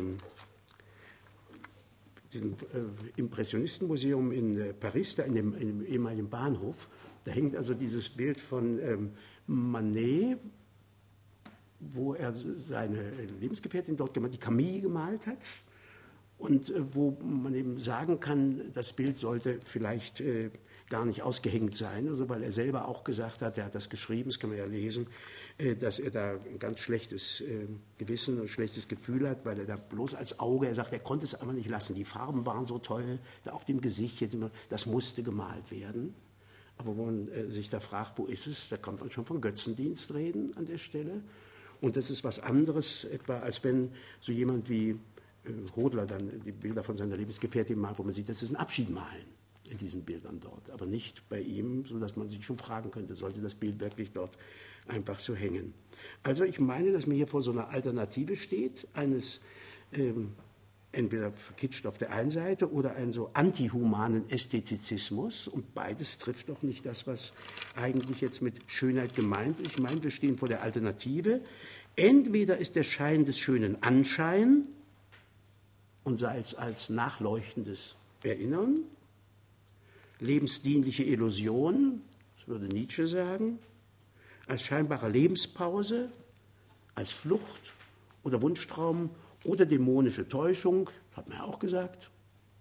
diesem, äh, Impressionistenmuseum in äh, Paris, da in dem, in dem ehemaligen Bahnhof. Da hängt also dieses Bild von ähm, Manet, wo er seine Lebensgefährtin dort gemalt, die Camille gemalt hat. Und äh, wo man eben sagen kann, das Bild sollte vielleicht äh, gar nicht ausgehängt sein, also weil er selber auch gesagt hat, er hat das geschrieben, das kann man ja lesen, äh, dass er da ein ganz schlechtes äh, Gewissen und ein schlechtes Gefühl hat, weil er da bloß als Auge, er sagt, er konnte es aber nicht lassen, die Farben waren so toll, da auf dem Gesicht, jetzt immer, das musste gemalt werden. Aber wo man äh, sich da fragt, wo ist es, da kann man schon von Götzendienst reden an der Stelle. Und das ist was anderes, etwa als wenn so jemand wie äh, Hodler dann die Bilder von seiner Lebensgefährtin malt, wo man sieht, das ist ein Abschiedmalen in diesen Bildern dort, aber nicht bei ihm, sodass man sich schon fragen könnte, sollte das Bild wirklich dort einfach so hängen. Also ich meine, dass man hier vor so einer Alternative steht, eines ähm, entweder verkitscht auf der einen Seite oder einen so antihumanen Ästhetizismus, und beides trifft doch nicht das, was eigentlich jetzt mit Schönheit gemeint ist. Ich meine, wir stehen vor der Alternative. Entweder ist der Schein des Schönen Anschein und sei es als nachleuchtendes Erinnern, lebensdienliche Illusion, das würde Nietzsche sagen, als scheinbare Lebenspause, als Flucht oder Wunschtraum oder dämonische Täuschung, hat man ja auch gesagt.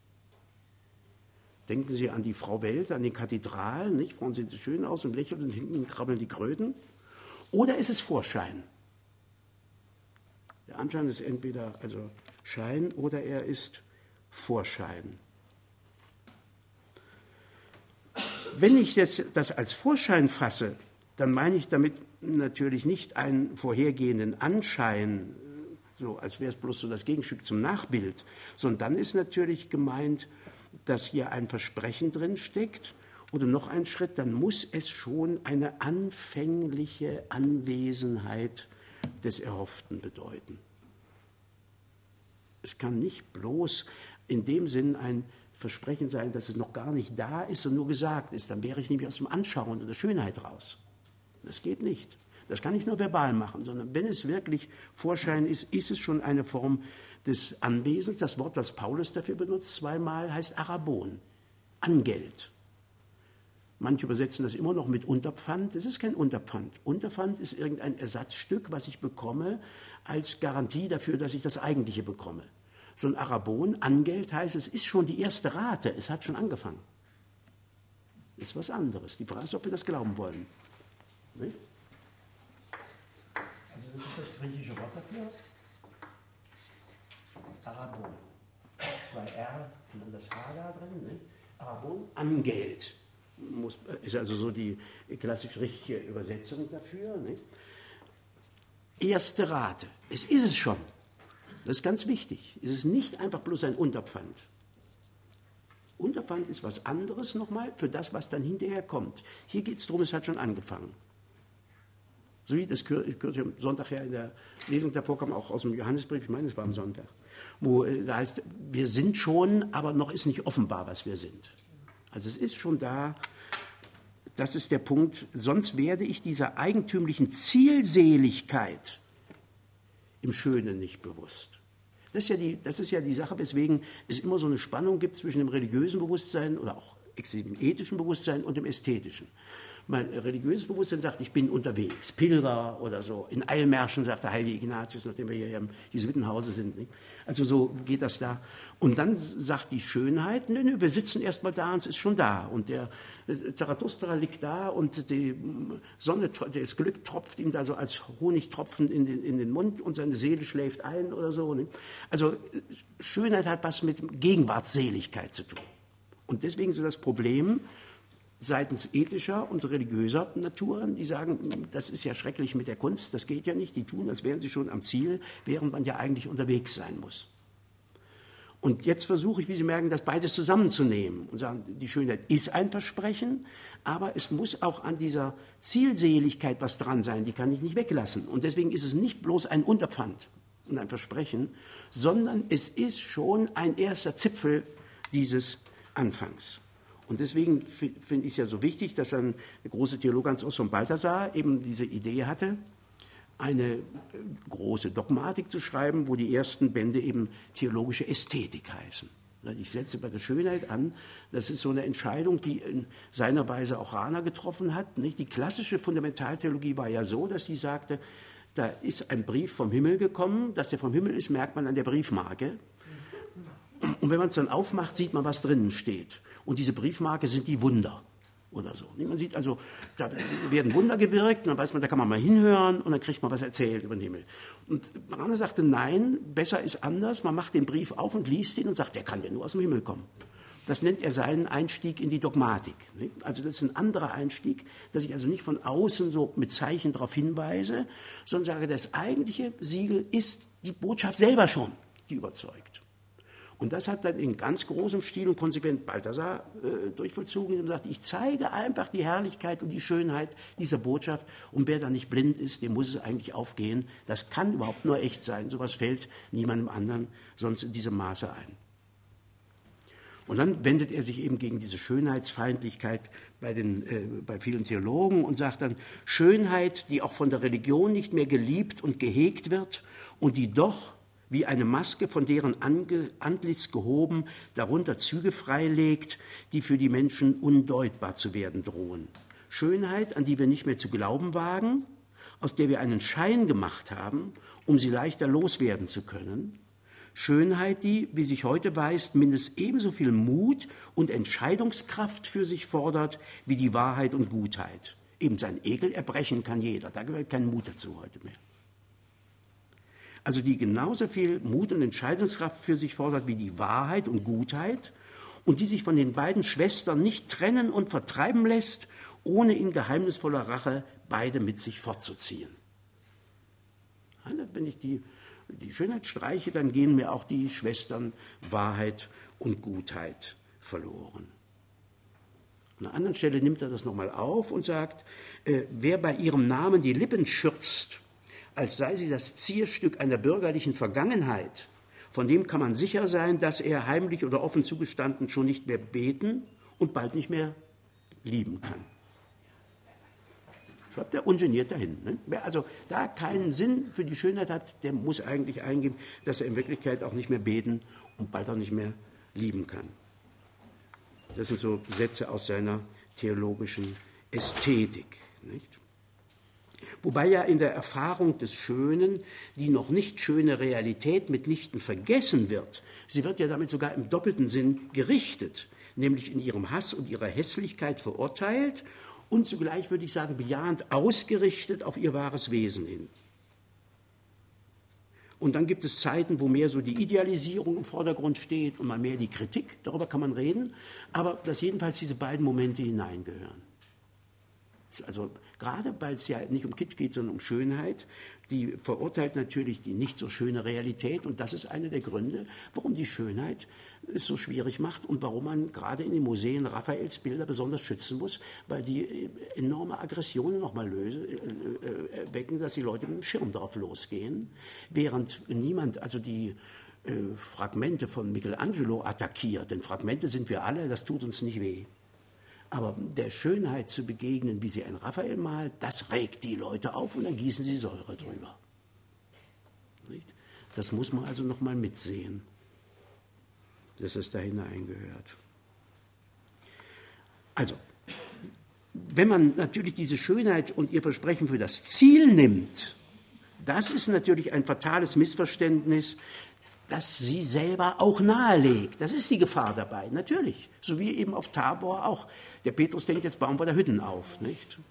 Denken Sie an die Frau Welt, an den Kathedralen, nicht? Vorne sehen sie schön aus und lächeln und hinten krabbeln die Kröten. Oder ist es Vorschein? Der Anschein ist entweder also Schein oder er ist Vorschein. Wenn ich jetzt das als Vorschein fasse, dann meine ich damit natürlich nicht einen vorhergehenden Anschein, so als wäre es bloß so das Gegenstück zum Nachbild, sondern dann ist natürlich gemeint, dass hier ein Versprechen drin steckt. Oder noch ein Schritt, dann muss es schon eine anfängliche Anwesenheit des Erhofften bedeuten. Es kann nicht bloß in dem Sinn ein Versprechen sein, dass es noch gar nicht da ist und nur gesagt ist. Dann wäre ich nämlich aus dem Anschauen oder Schönheit raus. Das geht nicht. Das kann ich nur verbal machen, sondern wenn es wirklich Vorschein ist, ist es schon eine Form des Anwesens. Das Wort, das Paulus dafür benutzt, zweimal, heißt Arabon, Angeld. Manche übersetzen das immer noch mit Unterpfand. Es ist kein Unterpfand. Unterpfand ist irgendein Ersatzstück, was ich bekomme, als Garantie dafür, dass ich das Eigentliche bekomme. So ein Arabon, Angeld, heißt, es ist schon die erste Rate, es hat schon angefangen. Ist was anderes. Die Frage ist, ob wir das glauben wollen. Nicht? Also das ist das griechische Wort dafür. Arabon. Zwei R und dann das H da drin. Nicht? Arabon, Angeld. Muss, ist also so die klassisch richtige Übersetzung dafür. Nicht? Erste Rate. Es ist es schon. Das ist ganz wichtig. Es ist nicht einfach bloß ein Unterpfand. Unterpfand ist was anderes nochmal für das, was dann hinterher kommt. Hier geht es darum, es hat schon angefangen. So wie das kürzlich am Sonntag ja in der Lesung davor kam, auch aus dem Johannesbrief, ich meine, es war am Sonntag, wo äh, da heißt, wir sind schon, aber noch ist nicht offenbar, was wir sind. Also es ist schon da, das ist der Punkt, sonst werde ich dieser eigentümlichen Zielseligkeit im Schönen nicht bewusst. Das ist ja die, das ist ja die Sache, weswegen es immer so eine Spannung gibt zwischen dem religiösen Bewusstsein oder auch dem ethischen Bewusstsein und dem ästhetischen. Mein religiöses Bewusstsein sagt, ich bin unterwegs, Pilger oder so. In Eilmärschen sagt der heilige Ignatius, nachdem wir hier im Jesuitenhause sind. Nicht? Also so geht das da. Und dann sagt die Schönheit, nö, nö, wir sitzen erst mal da und es ist schon da. Und der Zarathustra liegt da und die Sonne, das Glück tropft ihm da so als Honigtropfen in den, in den Mund und seine Seele schläft ein oder so. Nicht? Also Schönheit hat was mit Gegenwartsseligkeit zu tun. Und deswegen so das Problem, seitens ethischer und religiöser Naturen, die sagen, das ist ja schrecklich mit der Kunst, das geht ja nicht, die tun, als wären sie schon am Ziel, während man ja eigentlich unterwegs sein muss. Und jetzt versuche ich, wie Sie merken, das beides zusammenzunehmen und sagen, die Schönheit ist ein Versprechen, aber es muss auch an dieser Zielseligkeit was dran sein, die kann ich nicht weglassen. Und deswegen ist es nicht bloß ein Unterpfand und ein Versprechen, sondern es ist schon ein erster Zipfel dieses Anfangs. Und deswegen finde ich es ja so wichtig, dass ein großer Theologe Hans Os von Balthasar eben diese Idee hatte, eine große Dogmatik zu schreiben, wo die ersten Bände eben theologische Ästhetik heißen. Ich setze bei der Schönheit an, das ist so eine Entscheidung, die in seiner Weise auch Rahner getroffen hat. Die klassische Fundamentaltheologie war ja so, dass sie sagte, da ist ein Brief vom Himmel gekommen, dass der vom Himmel ist, merkt man an der Briefmarke. Und wenn man es dann aufmacht, sieht man, was drinnen steht. Und diese Briefmarke sind die Wunder oder so. Man sieht also, da werden Wunder gewirkt, und dann weiß man, da kann man mal hinhören und dann kriegt man was erzählt über den Himmel. Und Rahner sagte, nein, besser ist anders, man macht den Brief auf und liest ihn und sagt, der kann ja nur aus dem Himmel kommen. Das nennt er seinen Einstieg in die Dogmatik. Also das ist ein anderer Einstieg, dass ich also nicht von außen so mit Zeichen darauf hinweise, sondern sage, das eigentliche Siegel ist die Botschaft selber schon, die überzeugt. Und das hat dann in ganz großem Stil und konsequent Balthasar äh, durchvollzogen, indem er sagt, ich zeige einfach die Herrlichkeit und die Schönheit dieser Botschaft und wer da nicht blind ist, dem muss es eigentlich aufgehen. Das kann überhaupt nur echt sein, sowas fällt niemandem anderen sonst in diesem Maße ein. Und dann wendet er sich eben gegen diese Schönheitsfeindlichkeit bei, den, äh, bei vielen Theologen und sagt dann, Schönheit, die auch von der Religion nicht mehr geliebt und gehegt wird und die doch wie eine Maske, von deren Ange- Antlitz gehoben, darunter Züge freilegt, die für die Menschen undeutbar zu werden drohen. Schönheit, an die wir nicht mehr zu glauben wagen, aus der wir einen Schein gemacht haben, um sie leichter loswerden zu können. Schönheit, die, wie sich heute weiß, mindestens ebenso viel Mut und Entscheidungskraft für sich fordert, wie die Wahrheit und Gutheit. Eben sein Ekel erbrechen kann jeder, da gehört kein Mut dazu heute mehr. Also die genauso viel Mut und Entscheidungskraft für sich fordert wie die Wahrheit und Gutheit und die sich von den beiden Schwestern nicht trennen und vertreiben lässt, ohne in geheimnisvoller Rache beide mit sich fortzuziehen. Also wenn ich die, die Schönheit streiche, dann gehen mir auch die Schwestern Wahrheit und Gutheit verloren. An einer anderen Stelle nimmt er das nochmal auf und sagt, äh, wer bei ihrem Namen die Lippen schürzt, als sei sie das Zierstück einer bürgerlichen Vergangenheit, von dem kann man sicher sein, dass er heimlich oder offen zugestanden schon nicht mehr beten und bald nicht mehr lieben kann. Schreibt er ungeniert dahin. Ne? Wer also da keinen Sinn für die Schönheit hat, der muss eigentlich eingeben, dass er in Wirklichkeit auch nicht mehr beten und bald auch nicht mehr lieben kann. Das sind so Sätze aus seiner theologischen Ästhetik, nicht? Wobei ja in der Erfahrung des Schönen die noch nicht schöne Realität mitnichten vergessen wird. Sie wird ja damit sogar im doppelten Sinn gerichtet, nämlich in ihrem Hass und ihrer Hässlichkeit verurteilt und zugleich, würde ich sagen, bejahend ausgerichtet auf ihr wahres Wesen hin. Und dann gibt es Zeiten, wo mehr so die Idealisierung im Vordergrund steht und mal mehr die Kritik, darüber kann man reden, aber dass jedenfalls diese beiden Momente hineingehören. Also gerade weil es ja nicht um Kitsch geht, sondern um Schönheit, die verurteilt natürlich die nicht so schöne Realität und das ist einer der Gründe, warum die Schönheit es so schwierig macht und warum man gerade in den Museen Raffaels Bilder besonders schützen muss, weil die enorme Aggressionen nochmal wecken, dass die Leute mit dem Schirm drauf losgehen, während niemand, also die äh, Fragmente von Michelangelo attackiert, denn Fragmente sind wir alle, das tut uns nicht weh. Aber der Schönheit zu begegnen, wie sie ein Raphael malt, das regt die Leute auf und dann gießen sie Säure drüber. Nicht? Das muss man also noch mal mitsehen, dass es da hineingehört. Also, wenn man natürlich diese Schönheit und ihr Versprechen für das Ziel nimmt, das ist natürlich ein fatales Missverständnis, das sie selber auch nahelegt. Das ist die Gefahr dabei, natürlich. So wie eben auf Tabor auch. Der Petrus denkt, jetzt bauen wir da Hütten auf, nicht?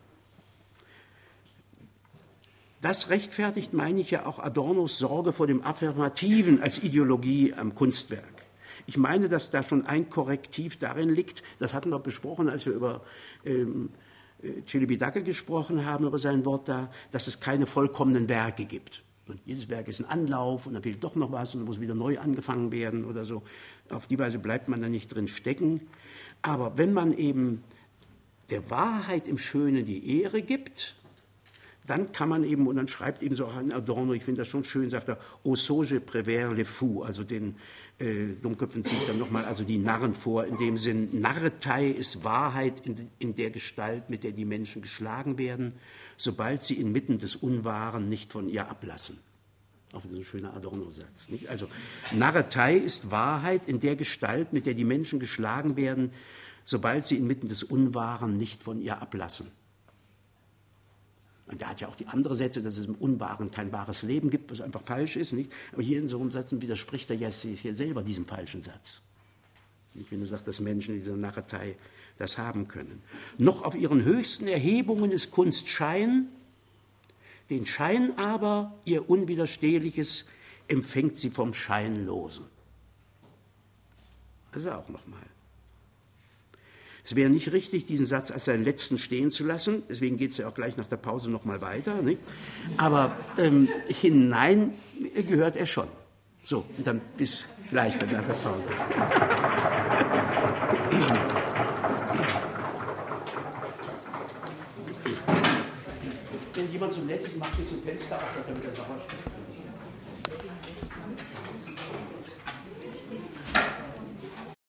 Das rechtfertigt, meine ich, ja auch Adornos Sorge vor dem Affirmativen als Ideologie am Kunstwerk. Ich meine, dass da schon ein Korrektiv darin liegt, das hatten wir besprochen, als wir über ähm, Celibidache gesprochen haben, über sein Wort da, dass es keine vollkommenen Werke gibt. Und jedes Werk ist ein Anlauf und dann fehlt doch noch was und dann muss wieder neu angefangen werden oder so. Auf die Weise bleibt man da nicht drin stecken. Aber wenn man eben der Wahrheit im Schönen die Ehre gibt, dann kann man eben, und dann schreibt eben so auch ein Adorno, ich finde das schon schön, sagt er, au sage prévert les fous, also den äh, Dummköpfen zieht dann nochmal also die Narren vor, in dem Sinn, Narretei ist Wahrheit in, in der Gestalt, mit der die Menschen geschlagen werden, sobald sie inmitten des Unwahren nicht von ihr ablassen. Auch so ein schöner Adorno-Satz. Nicht? Also Narretei ist Wahrheit in der Gestalt, mit der die Menschen geschlagen werden, sobald sie inmitten des Unwahren nicht von ihr ablassen. Und der hat ja auch die andere Sätze, dass es im Unwahren kein wahres Leben gibt, was einfach falsch ist. Nicht? Aber hier in so einem Satz widerspricht er ja hier selber diesem falschen Satz. Ich finde, er sagt, dass Menschen in dieser Narretei das haben können. Noch auf ihren höchsten Erhebungen ist Kunst Schein, den Schein aber, ihr Unwiderstehliches, empfängt sie vom Scheinlosen. Also auch nochmal. Es wäre nicht richtig, diesen Satz als seinen letzten stehen zu lassen. Deswegen geht es ja auch gleich nach der Pause noch mal weiter. Nicht? Aber ähm, hinein gehört er schon. So, und dann bis gleich nach der Pause. Wenn jemand zum letzten macht, ist ein Fenster auf, damit er sauer steht.